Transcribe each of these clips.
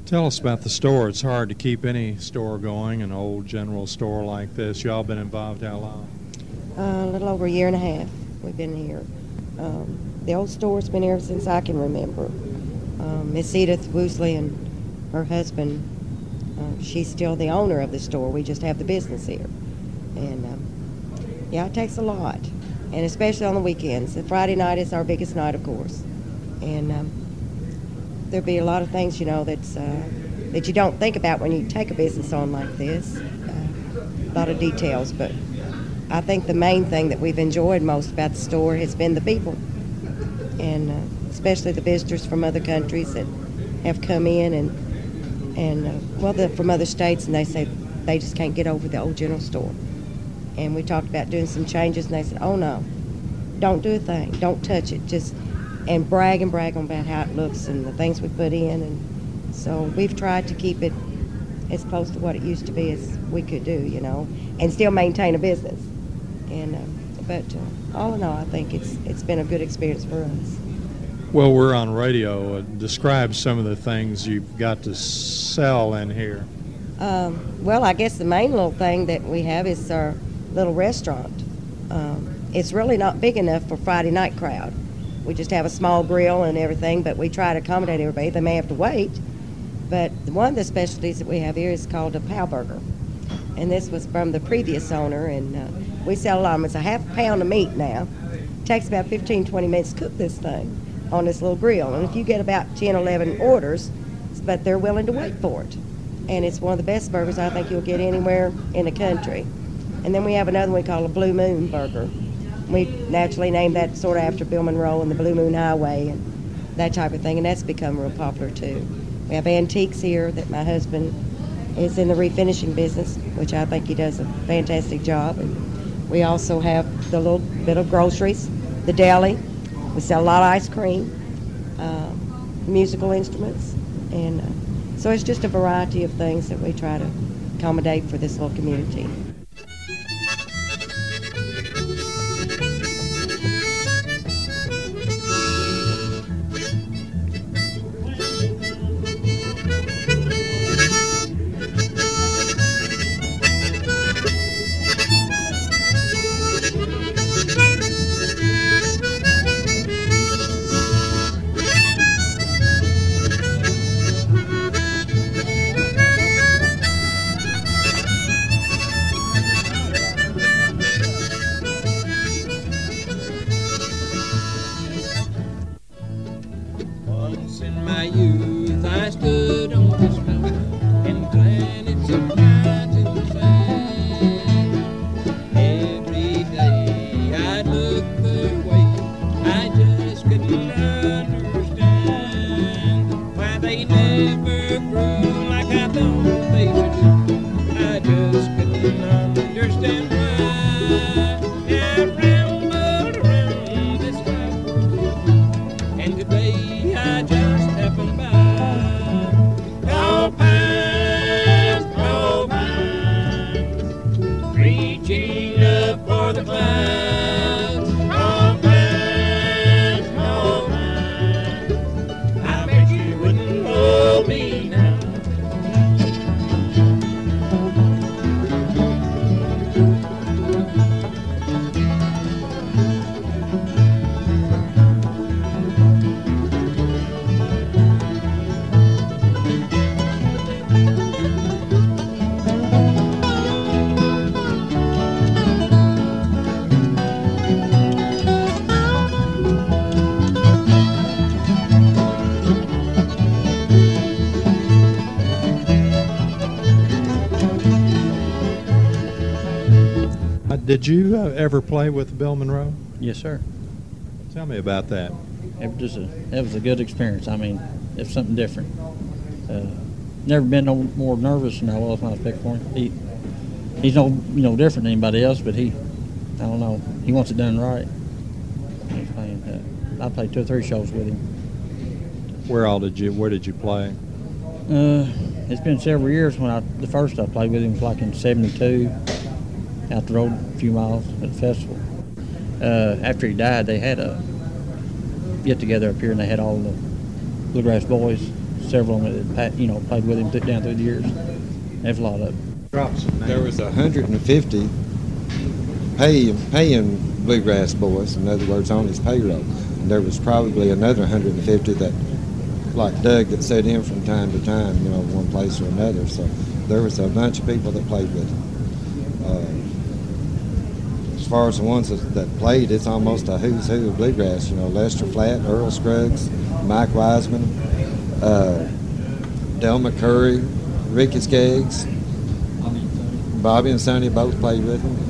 Tell us about the store. It's hard to keep any store going, an old general store like this. Y'all been involved how long? A little over a year and a half we've been here. The old store's been here since I can remember. Miss Edith Woosley and her husband, she's still the owner of the store. We just have the business here. And yeah, it takes a lot, and especially on the weekends. The Friday night is our biggest night, of course. And there'll be a lot of things, that you don't think about when you take a business on like this. A lot of details, but I think the main thing that we've enjoyed most about the store has been the people, and especially the visitors from other countries that have come in and they're from other states, and they say they just can't get over the old general store. And we talked about doing some changes, and they said, "Oh no, don't do a thing, don't touch it, and brag on about how it looks and the things we put in." And so we've tried to keep it as close to what it used to be as we could do, and still maintain a business. And but all in all, I think it's been a good experience for us. Well, we're on radio. Describe some of the things you've got to sell in here. Well, I guess the main little thing that we have is our little restaurant. It's really not big enough for Friday night crowd. We just have a small grill and everything, but we try to accommodate everybody. They may have to wait. But one of the specialties that we have here is called a pow burger. And this was from the previous owner, and we sell a lot of them. It's a half pound of meat now. It takes about 15, 20 minutes to cook this thing on this little grill. And if you get about 10, 11 orders, but they're willing to wait for it. And it's one of the best burgers I think you'll get anywhere in the country. And then we have another one we call a Blue Moon burger. We naturally named that sort of after Bill Monroe and the Blue Moon Highway and that type of thing, and that's become real popular too. We have antiques here that my husband is in the refinishing business, which I think he does a fantastic job. And we also have the little bit of groceries, the deli. We sell a lot of ice cream, musical instruments, and so it's just a variety of things that we try to accommodate for this little community. Did you ever play with Bill Monroe? Yes, sir. Tell me about that. It was a good experience. I mean, it was something different. Never been no more nervous than I was when I was picking for him. He's no different than anybody else, but I don't know, he wants it done right. I played 2 or 3 shows with him. Where did you play? It's been several years. The first I played with him was like in '72. Out the road a few miles at the festival. After he died, they had a get-together up here, and they had all the Bluegrass Boys several of them that played with him down through the years. There's a lot of them. Drop some names. There was 150 paying bluegrass boys, in other words, on his payroll. And there was probably another 150 that, like Doug, that set in from time to time, one place or another. So there was a bunch of people that played with him. As far as the ones that played, it's almost a who's who of bluegrass. Lester Flatt, Earl Scruggs, Mike Wiseman, Del McCurry, Ricky Skaggs, Bobby and Sonny both played with him.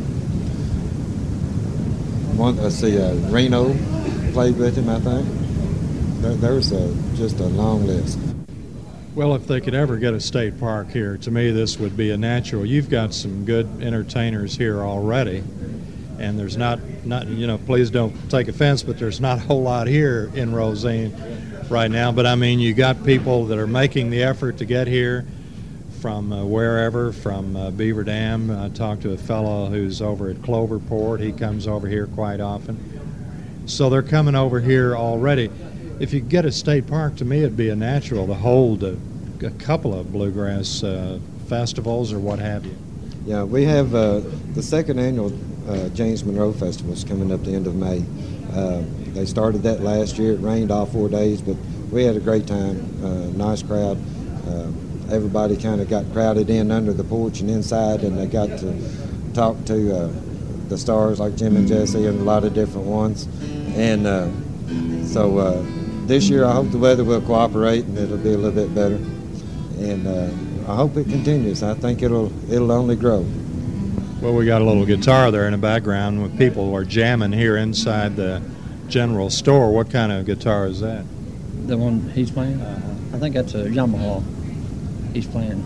Reno played with him, I think. There's just a long list. Well, if they could ever get a state park here, to me this would be a natural. You've got some good entertainers here already, and there's not please don't take offense, but there's not a whole lot here in Rosine right now. But I mean, you got people that are making the effort to get here from wherever, from Beaver Dam. I talked to a fellow who's over at Cloverport. He comes over here quite often. So they're coming over here already. If you get a state park, to me it'd be a natural to hold a couple of bluegrass festivals or what have you. Yeah, we have the second annual James Monroe Festival is coming up the end of May. They started that last year. It rained all 4 days, but we had a great time. Nice crowd. Everybody kind of got crowded in under the porch and inside, and they got to talk to the stars like Jim and Jesse and a lot of different ones. And so this year I hope the weather will cooperate and it'll be a little bit better. And I hope it continues. I think it'll only grow. Well, we got a little guitar there in the background when people are jamming here inside the general store. What kind of guitar is that? The one he's playing? I think that's a Yamaha. He's playing.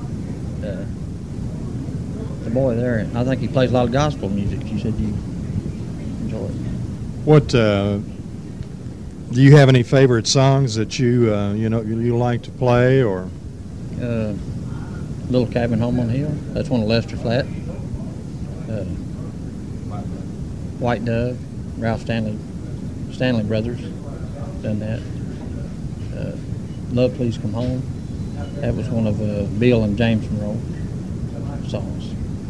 The boy there, I think he plays a lot of gospel music. You said you enjoy it. What do you have any favorite songs that you like to play or? Little Cabin Home on the Hill. That's one of Lester Flatt. White Dove, Ralph Stanley Brothers, done that. Love Please Come Home. That was one of Bill and James Monroe songs.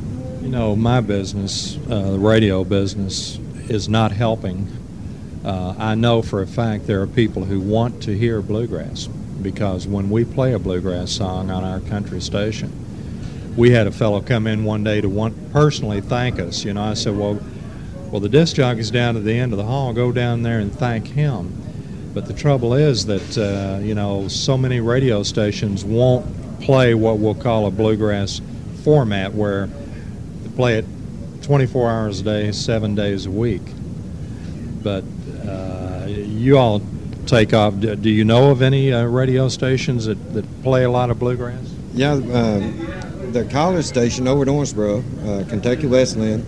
My business, the radio business, is not helping. I know for a fact there are people who want to hear bluegrass, because when we play a bluegrass song on our country station, we had a fellow come in one day to personally thank us. I said, well, the disc jockey's down at the end of the hall. Go down there and thank him. But the trouble is that, so many radio stations won't play what we'll call a bluegrass format, where they play it 24 hours a day, 7 days a week. But you all take off. Do you know of any radio stations that play a lot of bluegrass? Yeah, the college station over at Owensboro, Kentucky Wesleyan,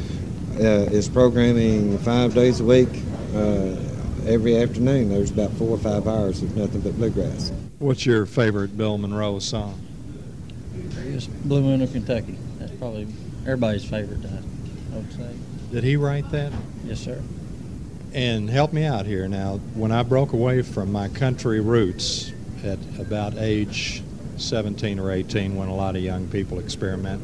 is programming 5 days a week. Every afternoon there's about 4 or 5 hours of nothing but bluegrass. What's your favorite Bill Monroe song? It's Blue Moon of Kentucky. That's probably everybody's favorite, I would say. Did he write that? Yes, sir. And help me out here now. When I broke away from my country roots at about age 17 or 18, when a lot of young people experiment,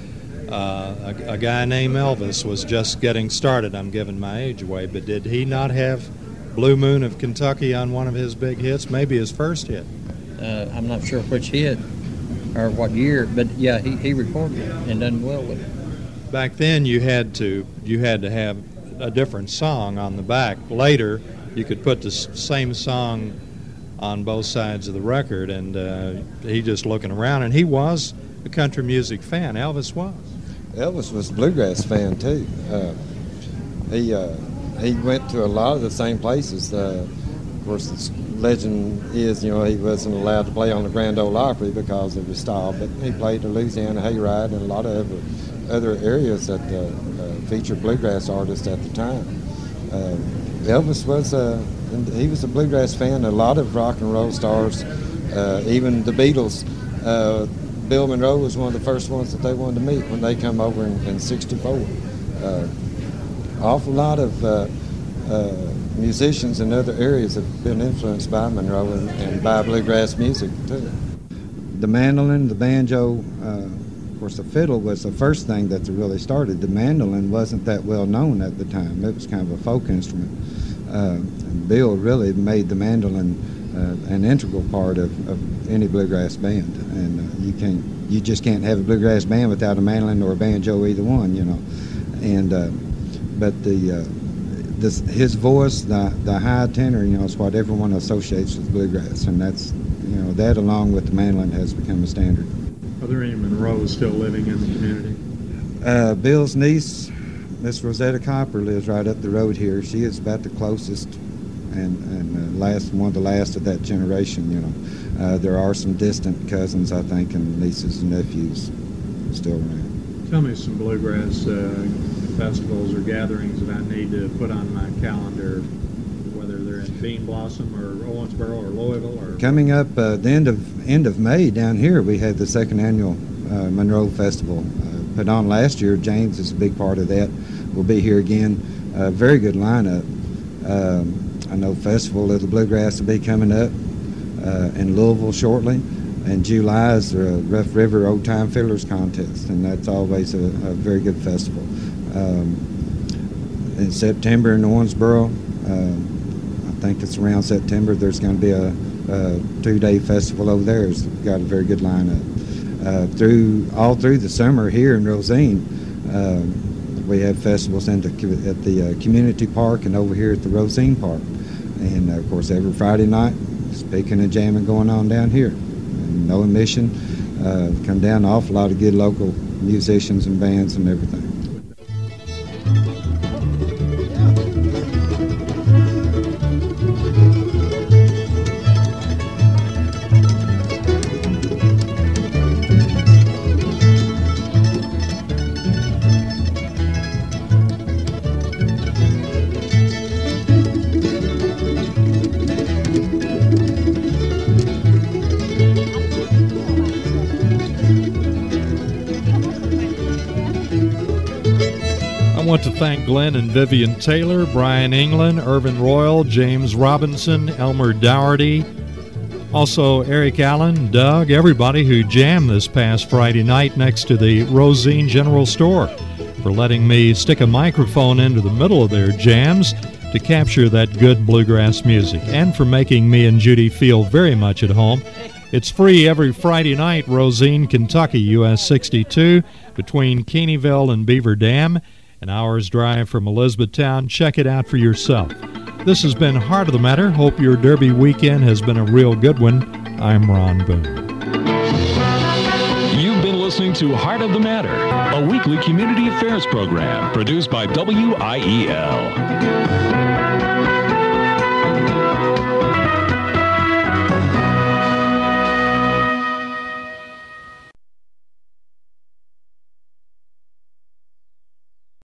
a guy named Elvis was just getting started. I'm giving my age away, but did he not have Blue Moon of Kentucky on one of his big hits? To his first hit. I'm not sure which hit or what year, but yeah, he recorded it and done well with it. Back then, you had to have a different song on the back. Later, you could put the same song on both sides of the record, and he just looking around, and he was a country music fan. Elvis was. Elvis was a bluegrass fan too. He went to a lot of the same places. Of course, the legend is, he wasn't allowed to play on the Grand Ole Opry because of his style, but he played the Louisiana Hayride and a lot of other areas that featured bluegrass artists at the time. Elvis was he was a bluegrass fan. A lot of rock and roll stars, even the Beatles. Bill Monroe was one of the first ones that they wanted to meet when they come over in '64. Awful lot of musicians in other areas have been influenced by Monroe and by bluegrass music too. The mandolin, the banjo, of course the fiddle was the first thing that really started. The mandolin wasn't that well known at the time. It was kind of a folk instrument. And Bill really made the mandolin an integral part of any bluegrass band. And you just can't have a bluegrass band without a mandolin or a banjo, either one, you know. And but his voice, the high tenor, you know, is what everyone associates with bluegrass, and that's, you know, that along with the mandolin has become a standard. Are there any Monroes still living in the community? Bill's niece, Miss Rosetta Copper, lives right up the road here. She is about the closest and one of the last of that generation, you know. There are some distant cousins, I think, and nieces and nephews still around. Tell me some bluegrass festivals or gatherings that I need to put on my calendar, whether they're in Bean Blossom or Owensboro or Louisville. Or coming up the end of May down here, we had the second annual Monroe Festival put on last year. James is a big part of that. We'll be here again. Very good lineup. I know Festival of the Bluegrass will be coming up in Louisville shortly. And July is the Rough River Old Time Fiddlers Contest, and that's always a very good festival. In September in Owensboro, I think it's around September, there's going to be a 2-day festival over there. It's got a very good lineup. All through the summer here in Rosine, we have festivals at the community park and over here at the Rosine Park. And of course, every Friday night, speaking and jamming going on down here. And no admission. Come down, an awful lot of good local musicians and bands and everything. I want to thank Glenn and Vivian Taylor, Brian England, Irvin Royal, James Robinson, Elmer Dougherty, also Eric Allen, Doug, everybody who jammed this past Friday night next to the Rosine General Store, for letting me stick a microphone into the middle of their jams to capture that good bluegrass music, and for making me and Judy feel very much at home. It's free every Friday night, Rosine, Kentucky, US 62, between Keeneyville and Beaver Dam, an hour's drive from Elizabethtown. Check it out for yourself. This has been Heart of the Matter. Hope your Derby weekend has been a real good one. I'm Ron Boone. You've been listening to Heart of the Matter, a weekly community affairs program produced by WIEL.